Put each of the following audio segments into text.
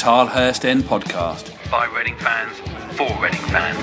Tilehurst End podcast. By Reading fans, for Reading fans.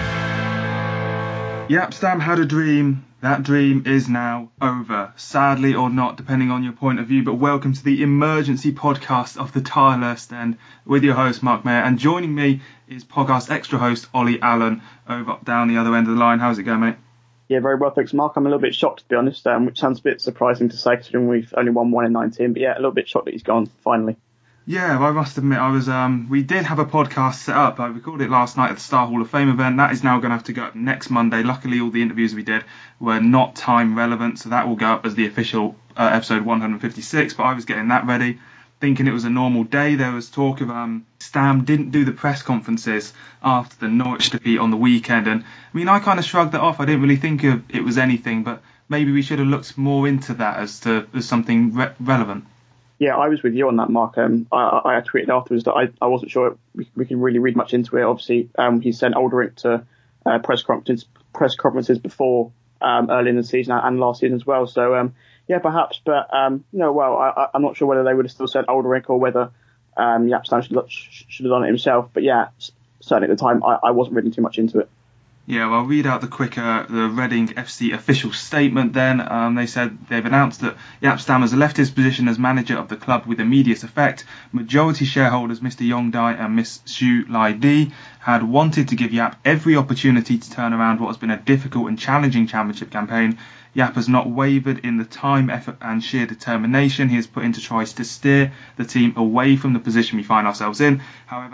Jaap Stam had a dream. That dream is now over, sadly or not, depending on your point of view. But welcome to the emergency podcast of the Tilehurst End with your host, Mark Mayer. And joining me is podcast extra host, Ollie Allen, over down the other end of the line. How's it going, mate? Yeah, very well, thanks, Mark. I'm a little bit shocked, to be honest, which sounds a bit surprising to say, considering we've only won 1 in 19. But yeah, a little bit shocked that he's gone, finally. Yeah, well, I must admit, we did have a podcast set up. I recorded it last night at the Star Hall of Fame event. That is now going to have to go up next Monday. Luckily, all the interviews we did were not time relevant, so that will go up as the official episode 156. But I was getting that ready, thinking it was a normal day. There was talk of Stam didn't do the press conferences after the Norwich defeat on the weekend. And I mean, I kind of shrugged that off. I didn't really think it was anything, but maybe we should have looked more into that as something relevant. Yeah, I was with you on that, Mark. I tweeted afterwards that I wasn't sure we could really read much into it. Obviously, he sent Olderink to press conferences before early in the season and last season as well. So, yeah, perhaps. But, I'm not sure whether they would have still sent Olderink or whether Jaap Stam should have done it himself. But, yeah, certainly at the time, I wasn't reading too much into it. Yeah, well, I'll read out the Reading FC official statement then. They said they've announced that Jaap Stam has left his position as manager of the club with immediate effect. Majority shareholders Mr Yong Dai and Ms Xu Lai Di had wanted to give Jaap every opportunity to turn around what has been a difficult and challenging championship campaign. Jaap has not wavered in the time, effort and sheer determination he has put into tries to steer the team away from the position we find ourselves in. However,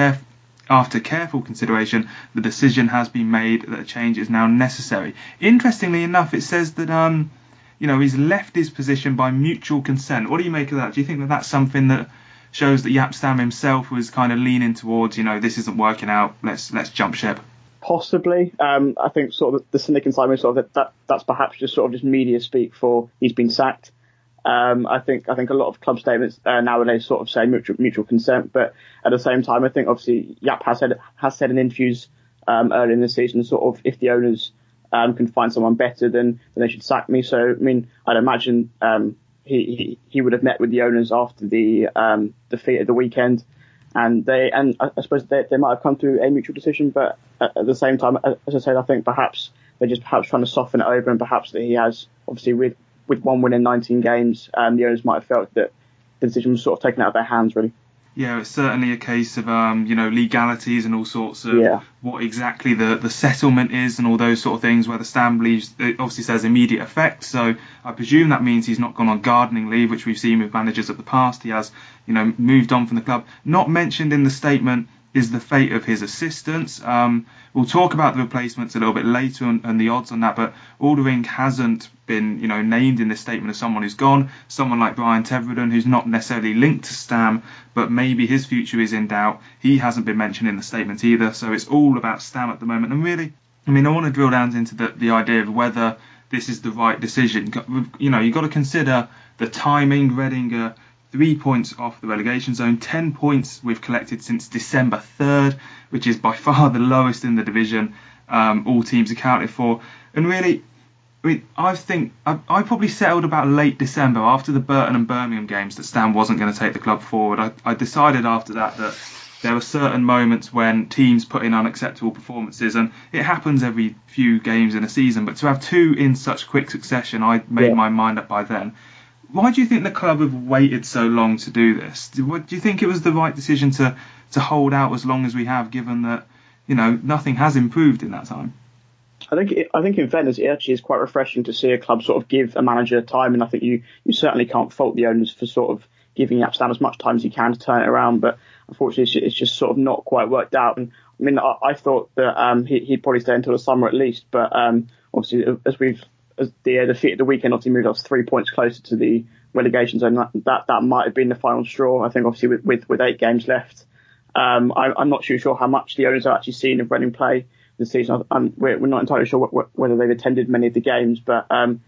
after careful consideration, the decision has been made that a change is now necessary. Interestingly enough, it says that he's left his position by mutual consent. What do you make of that? Do you think that that's something that shows that Jaap Stam himself was kind of leaning towards, this isn't working out, let's jump ship? Possibly. I think sort of the cynic inside me sort of that's perhaps just media speak for he's been sacked. I think a lot of club statements nowadays sort of say mutual consent, but at the same time, I think obviously Jaap has said in interviews early in the season sort of if the owners can find someone better, then they should sack me. So I mean, I'd imagine he would have met with the owners after the defeat at the weekend, and I suppose they might have come to a mutual decision. But at the same time, as I said, I think perhaps they're just trying to soften it over, and perhaps that he has obviously with 1 win in 19 games, the owners might have felt that the decision was sort of taken out of their hands, really. Yeah, it's certainly a case of, legalities and all sorts of what exactly the settlement is and all those sort of things, where the Stam believes, it obviously says immediate effect. So I presume that means he's not gone on gardening leave, which we've seen with managers of the past. He has, moved on from the club. Not mentioned in the statement is the fate of his assistants. We'll talk about the replacements a little bit later and the odds on that, but Olderink hasn't been, named in this statement as someone who's gone. Someone like Brian Teverden, who's not necessarily linked to Stam, but maybe his future is in doubt. He hasn't been mentioned in the statement either, so it's all about Stam at the moment. And really, I want to drill down into the idea of whether this is the right decision. You've got to consider the timing. Reading are 3 points off the relegation zone, 10 points we've collected since December 3rd, which is by far the lowest in the division, all teams accounted for. And really, I think I probably settled about late December after the Burton and Birmingham games that Stam wasn't going to take the club forward. I decided after that there were certain moments when teams put in unacceptable performances, and it happens every few games in a season, but to have 2 in such quick succession, I made my mind up by then. Why do you think the club have waited so long to do this? Do you think it was the right decision to hold out as long as we have, given that nothing has improved in that time? I think in fairness, it actually is quite refreshing to see a club sort of give a manager time, and I think you certainly can't fault the owners for sort of giving Jaap Stam as much time as he can to turn it around. But unfortunately, it's just sort of not quite worked out. And I mean, I thought that he'd probably stay until the summer at least, but obviously as the defeat at the weekend obviously moved us 3 points closer to the relegation zone. That might have been the final straw. I think obviously with 8 games left, I'm not too sure how much the owners are actually seeing of Reading play this season. We're not entirely sure whether they've attended many of the games, but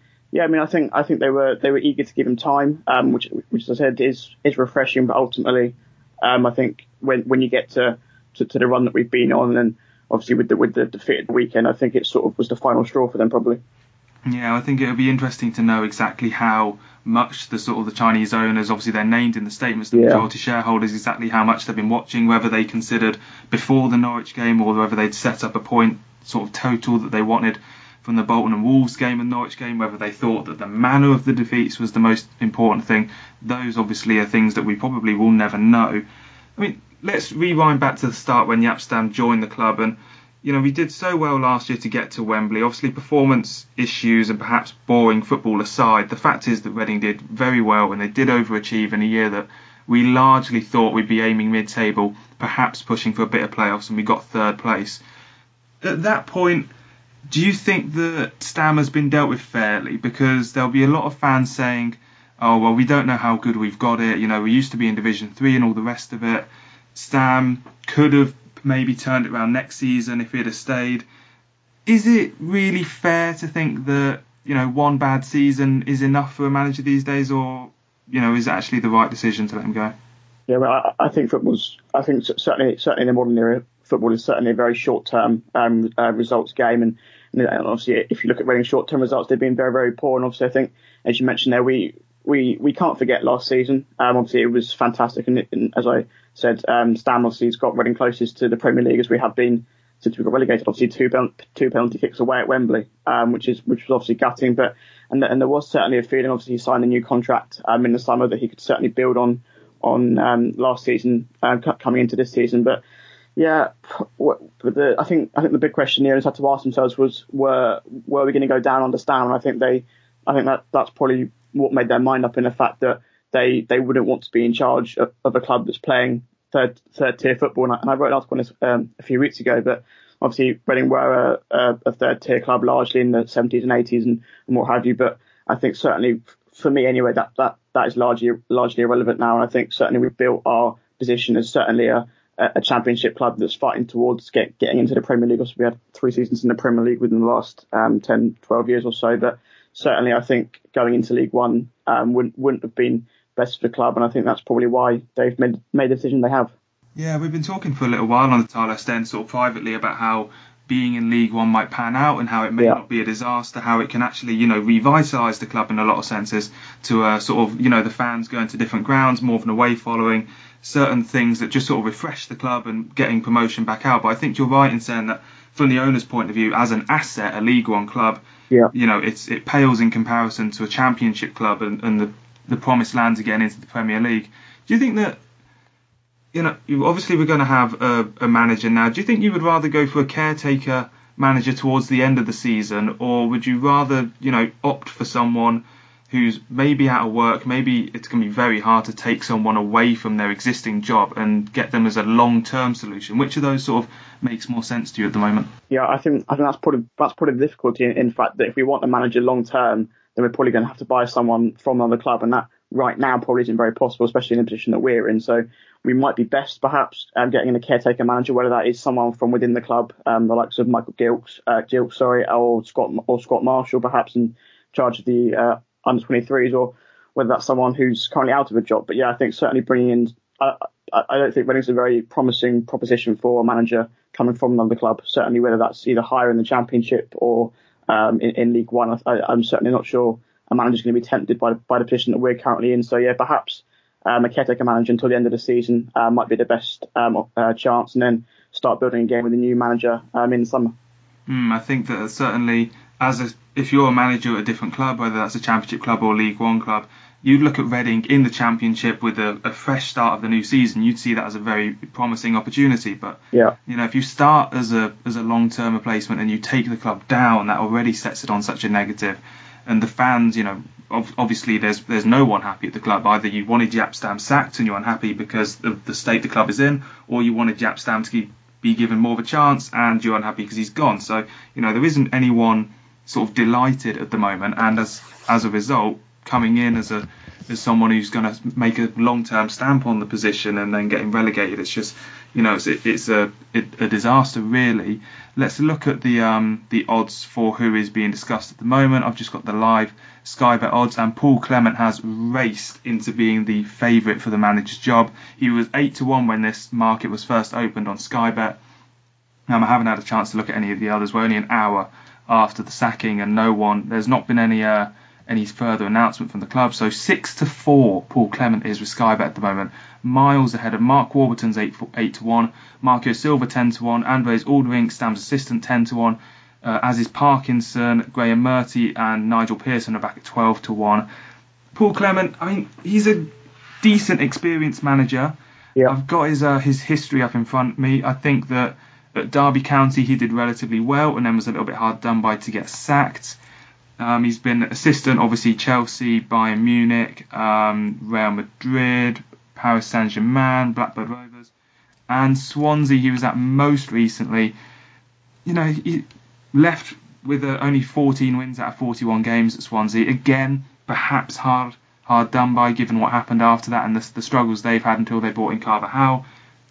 I think they were eager to give him time, which as I said is refreshing. But ultimately, I think when you get to the run that we've been on, and obviously with the defeat at the weekend, I think it sort of was the final straw for them probably. Yeah, I think it would be interesting to know exactly how much the sort of the Chinese owners, obviously they're named in the statements, the majority shareholders, exactly how much they've been watching, whether they considered before the Norwich game or whether they'd set up a point sort of total that they wanted from the Bolton and Wolves game and Norwich game, whether they thought that the manner of the defeats was the most important thing. Those obviously are things that we probably will never know. I mean, let's rewind back to the start when Jaap Stam joined the club, and we did so well last year to get to Wembley. Obviously, performance issues and perhaps boring football aside, the fact is that Reading did very well and they did overachieve in a year that we largely thought we'd be aiming mid-table, perhaps pushing for a bit of playoffs, and we got third place. At that point, do you think that Stam has been dealt with fairly? Because there'll be a lot of fans saying, oh, well, we don't know how good we've got it. We used to be in Division 3 and all the rest of it. Stam could have maybe turned it around next season if he'd have stayed. Is it really fair to think that one bad season is enough for a manager these days, or is it actually the right decision to let him go? Yeah, well, I think certainly in the modern era, football is certainly a very short-term results game, and obviously if you look at Reading's short-term results, they've been very, very poor. And obviously I think, as you mentioned there, we can't forget last season. Obviously it was fantastic, and as I said, Stam obviously has got Reading closest to the Premier League as we have been since we got relegated. Obviously two penalty kicks away at Wembley, which was obviously gutting. But and there was certainly a feeling. Obviously he signed a new contract in the summer that he could certainly build on last season coming into this season. But yeah, I think the big question the owners had to ask themselves was, were we going to go down under Stam? And I think that's probably what made their mind up, in the fact that they wouldn't want to be in charge of a club that's playing third tier football. And I wrote an article on this a few weeks ago, but obviously Reading were a third tier club largely in the 70s and 80s and what have you. But I think certainly for me anyway, that is largely irrelevant now. And I think certainly we've built our position as certainly a championship club that's fighting towards getting into the Premier League. Also, we had 3 seasons in the Premier League within the last 10, 12 years or so. But certainly I think going into League One wouldn't have been best for the club, and I think that's probably why they've made the decision they have. Yeah, we've been talking for a little while on the Tyler Sten sort of privately about how being in League One might pan out and how it may not be a disaster, how it can actually, revitalise the club in a lot of senses to sort of, the fans going to different grounds, more of an away following, certain things that just sort of refresh the club and getting promotion back out. But I think you're right in saying that from the owner's point of view, as an asset, a League One club, it pales in comparison to a Championship club and the promised land to get into the Premier League. Do you think that, obviously we're going to have a manager now. Do you think you would rather go for a caretaker manager towards the end of the season, or would you rather, opt for someone who's maybe out of work, maybe it's going to be very hard to take someone away from their existing job and get them as a long-term solution? Which of those sort of makes more sense to you at the moment? Yeah, I think that's probably the difficulty in fact, that if we want a manager long-term, then we're probably going to have to buy someone from another club, and that right now probably isn't very possible, especially in the position that we're in. So we might be best perhaps getting in a caretaker manager, whether that is someone from within the club, the likes of Michael Gilks, or Scott Marshall, perhaps in charge of the under 23s, or whether that's someone who's currently out of a job. But yeah, I think certainly bringing in, I don't think Reading's a very promising proposition for a manager coming from another club. Certainly whether that's either higher in the Championship or in League One, I'm certainly not sure a manager's going to be tempted by the position that we're currently in. So yeah, perhaps a caretaker manager until the end of the season might be the best chance, and then start building again with a new manager in the summer. I think that certainly, if you're a manager at a different club, whether that's a Championship club or League One club, you'd look at Reading in the Championship with a fresh start of the new season. You'd see that as a very promising opportunity. But if you start as a long-term replacement and you take the club down, that already sets it on such a negative. And the fans, obviously there's no one happy at the club. Either you wanted Jaap Stam sacked and you're unhappy because of the state the club is in, or you wanted Jaap Stam to be given more of a chance and you're unhappy because he's gone. So there isn't anyone sort of delighted at the moment, and as a result, coming in as someone who's going to make a long-term stamp on the position and then getting relegated, it's just it's a disaster really. Let's look at the odds for who is being discussed at the moment. I've just got the live Sky Bet odds, and Paul Clement has raced into being the favourite for the manager's job. He was 8-1 when this market was first opened on Sky Bet. I haven't had a chance to look at any of the others. We're only an hour after the sacking, and there's not been any any further announcement from the club. So 6-4, Paul Clement is with Sky Bet at the moment, miles ahead of Mark Warburton's 8-1, Marco Silva 10-1, Andres Alderink, Stam's assistant 10-1, as is Parkinson, Graham Murty and Nigel Pearson are back at 12-1. Paul Clement, I mean, he's a decent, experienced manager. Yeah. I've got his history up in front of me. I think that at Derby County he did relatively well and then was a little bit hard done by to get sacked. He's been assistant, obviously, Chelsea, Bayern Munich, Real Madrid, Paris Saint-Germain, Blackburn Rovers, and Swansea. He was at most recently. You know, he left with only 14 wins out of 41 games at Swansea. Again, perhaps hard done by, given what happened after that and the struggles they've had until they brought in Carvajal.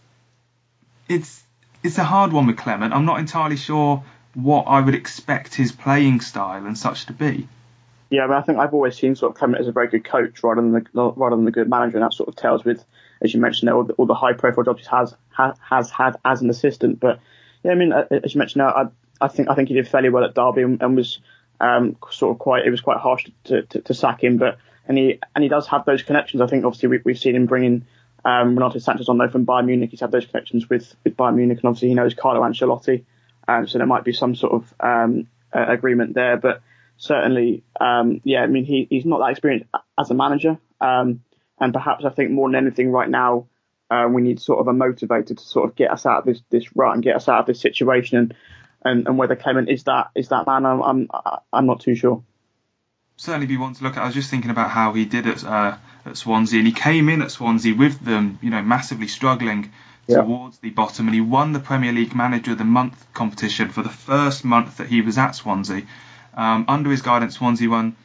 It's a hard one with Clement. I'm not entirely sure what I would expect his playing style and such to be. Yeah, I mean, I think I've always seen sort of Clement as a very good coach rather than a good manager, and that sort of tells with, as you mentioned, all the high profile jobs he has had as an assistant. But yeah, I mean, as you mentioned, I think he did fairly well at Derby and was sort of quite. It was quite harsh to sack him, but and he does have those connections. I think obviously we've seen him bringing Renato Sanchez on there from Bayern Munich. He's had those connections with Bayern Munich, and obviously he knows Carlo Ancelotti. So there might be some sort of agreement there, but certainly, yeah, I mean, he's not that experienced as a manager, and perhaps I think more than anything right now, we need sort of a motivator to sort of get us out of this rut and get us out of this situation, and whether Clement is that man, I'm not too sure. Certainly be one to look at. I was just thinking about how he did at Swansea, and he came in at Swansea with them, you know, massively struggling towards the bottom, and he won the Premier League Manager of the Month competition for the first month that he was at Swansea. Under his guidance, Swansea won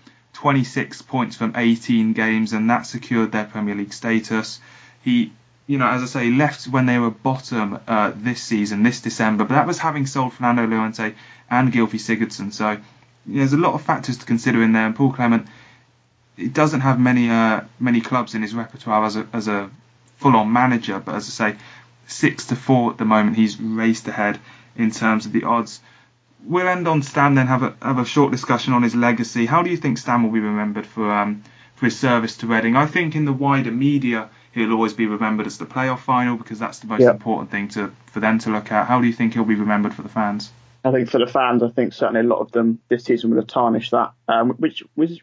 26 points from 18 games, and that secured their Premier League status. He, you know, as I say, left when they were bottom this season, this December, but that was having sold Fernando Llorente and Gylfi Sigurdsson. So there's a lot of factors to consider in there, and Paul Clement, he doesn't have many clubs in his repertoire as a full-on manager, but as I say, 6-4 at the moment. He's raced ahead in terms of the odds. We'll end on Stam, then have a short discussion on his legacy. How do you think Stam will be remembered for his service to Reading? I think in the wider media he'll always be remembered as the playoff final, because that's the most important thing for them to look at. How do you think he'll be remembered for the fans? I think for the fans, I think certainly a lot of them this season would have tarnished that, which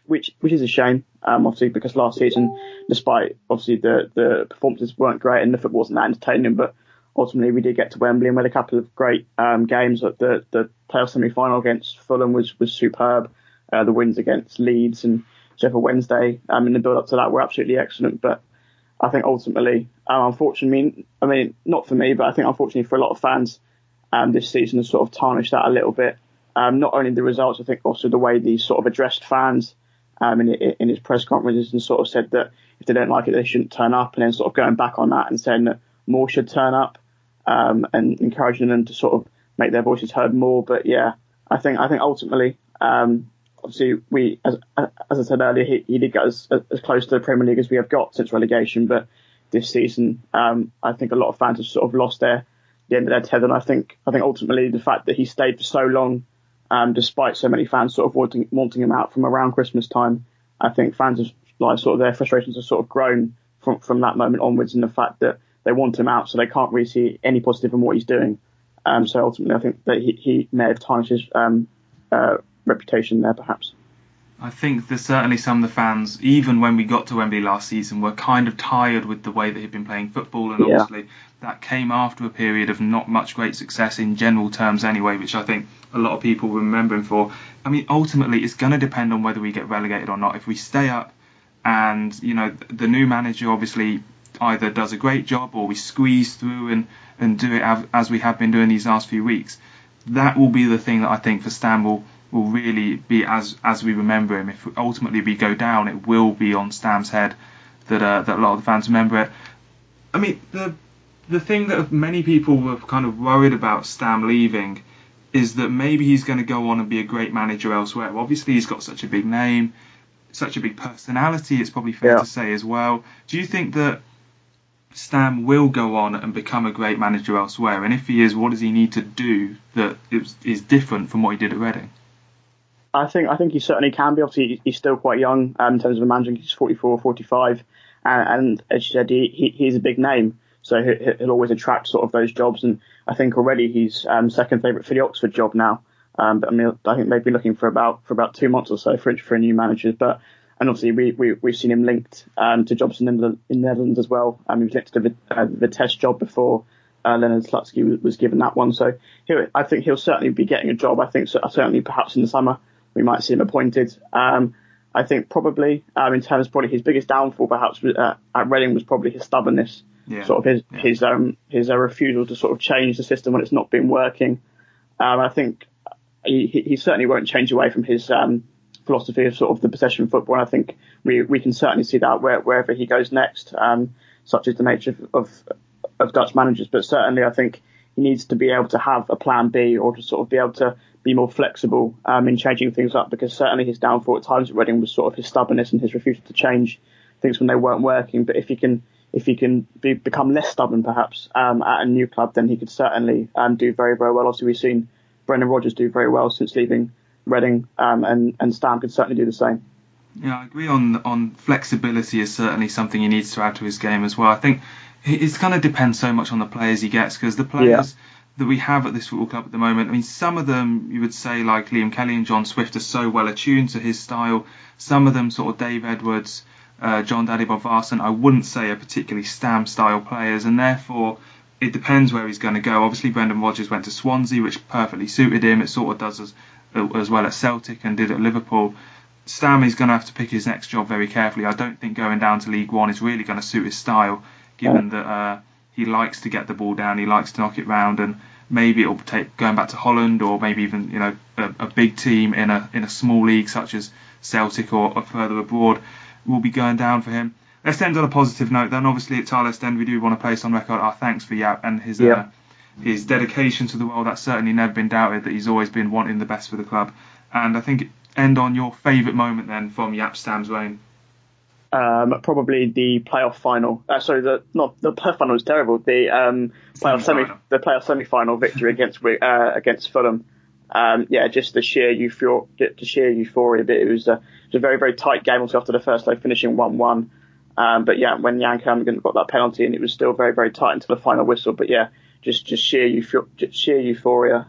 is a shame, obviously, because last season, despite obviously the performances weren't great and the football wasn't that entertaining, but ultimately we did get to Wembley and we had a couple of great games. The playoff semi-final against Fulham was superb. The wins against Leeds and Sheffield Wednesday in the build-up to that were absolutely excellent. But I think ultimately, unfortunately, I mean, not for me, but I think unfortunately for a lot of fans, this season has sort of tarnished that a little bit. Not only the results, I think also the way he sort of addressed fans in his press conferences and sort of said that if they don't like it, they shouldn't turn up, and then sort of going back on that and saying that more should turn up, and encouraging them to sort of make their voices heard more. But yeah, I think ultimately, obviously as I said earlier, he did get as close to the Premier League as we have got since relegation. But this season, I think a lot of fans have sort of lost the end of their tether, and I think ultimately the fact that he stayed for so long, despite so many fans sort of wanting him out from around Christmas time, I think fans have, like, sort of their frustrations have sort of grown from that moment onwards, and the fact that they want him out, so they can't really see any positive in what he's doing. So ultimately, I think that he may have tarnished his reputation there, perhaps. I think there's certainly some of the fans, even when we got to Wembley last season, were kind of tired with the way that he'd been playing football, and obviously that came after a period of not much great success in general terms anyway, which I think a lot of people remember him for. I mean, ultimately, it's going to depend on whether we get relegated or not. If we stay up and, you know, the new manager obviously either does a great job or we squeeze through and do it as we have been doing these last few weeks, that will be the thing that I think for Stam will really be as we remember him. If ultimately we go down, it will be on Stam's head that a lot of the fans remember it. I mean, the thing that many people were kind of worried about Stam leaving is that maybe he's going to go on and be a great manager elsewhere. Well, obviously he's got such a big name, such a big personality, it's probably fair to say as well. Do you think that Stam will go on and become a great manager elsewhere? And if he is, what does he need to do that is different from what he did at Reading? I think he certainly can be. Obviously, he's still quite young in terms of managing. He's 44, 45, and as you said, he's a big name, so he'll always attract sort of those jobs. And I think already he's second favourite for the Oxford job now. But I mean, I think they've been looking for about 2 months or so for a new manager. And obviously we've seen him linked to jobs in the Netherlands as well. He was linked to the Vitesse job before Leonard Slutsky was given that one. So I think he'll certainly be getting a job. I think certainly perhaps in the summer we might see him appointed. I think probably in terms of probably his biggest downfall perhaps at Reading was probably his stubbornness, sort of his refusal to sort of change the system when it's not been working. I think he certainly won't change away from his philosophy of sort of the possession football. And I think we can certainly see that wherever he goes next, such is the nature of Dutch managers. But certainly I think he needs to be able to have a plan B, or to sort of be able to be more flexible in changing things up, because certainly his downfall at times at Reading was sort of his stubbornness and his refusal to change things when they weren't working. But if he can become less stubborn perhaps at a new club, then he could certainly do very, very well. Obviously we've seen Brendan Rodgers do very well since leaving Reading, and Stam could certainly do the same. Yeah, I agree on flexibility is certainly something he needs to add to his game as well. I think it's going to depend so much on the players he gets, because the players that we have at this football club at the moment, I mean, some of them you would say like Liam Kelly and John Swift are so well attuned to his style. Some of them, sort of Dave Edwards, John Daddy Bob Varson, I wouldn't say are particularly Stam style players, and therefore it depends where he's going to go. Obviously Brendan Rodgers went to Swansea, which perfectly suited him. It sort of does as well at Celtic and did at Liverpool. Stam is going to have to pick his next job very carefully. I don't think going down to League One is really going to suit his style, given that he likes to get the ball down, he likes to knock it round, and maybe it'll take going back to Holland, or maybe even a big team in a small league such as Celtic or further abroad will be going down for him. Let's end on a positive note then. Obviously at Tilehurst End we do want to place on record our thanks for Jaap and his dedication to the world. That's certainly never been doubted, that he's always been wanting the best for the club. And I think end on your favourite moment then from Jaap Stam's reign. Probably the playoff final. The playoff final was terrible. The playoff semi-final victory against Fulham. Just the sheer euphoria bit. It was a very, very tight game also after the first leg, finishing 1-1. When Jan Kermorgant got that penalty, and it was still very, very tight until the final whistle. But just sheer euphoria.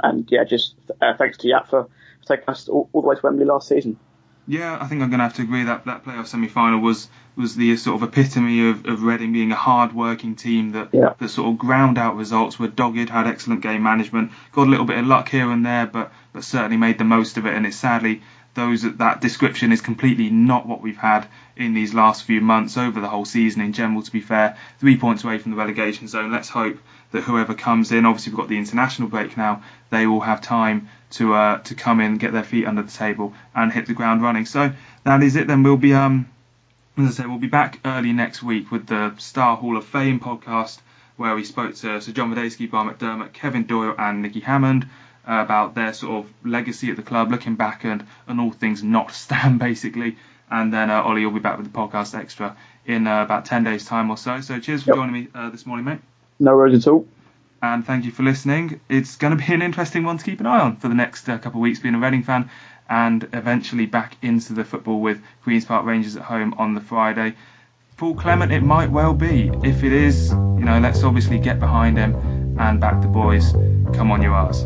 Thanks to Jaap for taking us all the way to Wembley last season. Yeah, I think I'm going to have to agree that playoff semi-final was the sort of epitome of Reading being a hard-working team that sort of ground out results, were dogged, had excellent game management, got a little bit of luck here and there, but certainly made the most of it. And it's sadly that description is completely not what we've had in these last few months, over the whole season in general, to be fair. 3 points away from the relegation zone. Let's hope that whoever comes in, obviously we've got the international break now, they will have time to come in, get their feet under the table and hit the ground running. So that is it then. We'll be as I said, we'll be back early next week with the Star Hall of Fame podcast, where we spoke to Sir John Medeski, Brian McDermott, Kevin Doyle and Nicky Hammond about their sort of legacy at the club, looking back and all things not Stam basically. And then Ollie will be back with the podcast extra in about 10 days time or so. So cheers for joining me this morning, mate. No worries at all. And thank you for listening. It's going to be an interesting one to keep an eye on for the next couple of weeks, being a Reading fan, and eventually back into the football with Queen's Park Rangers at home on the Friday. Paul Clement, it might well be. If it is, let's obviously get behind him and back the boys. Come on, you arse.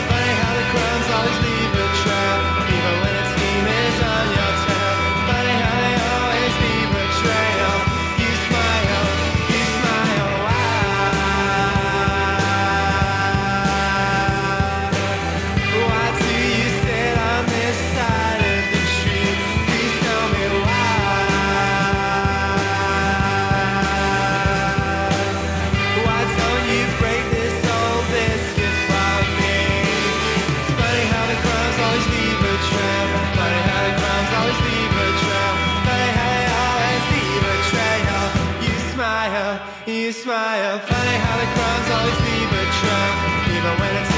Funny how smile. Funny how the crowds always leave a trail, even when it's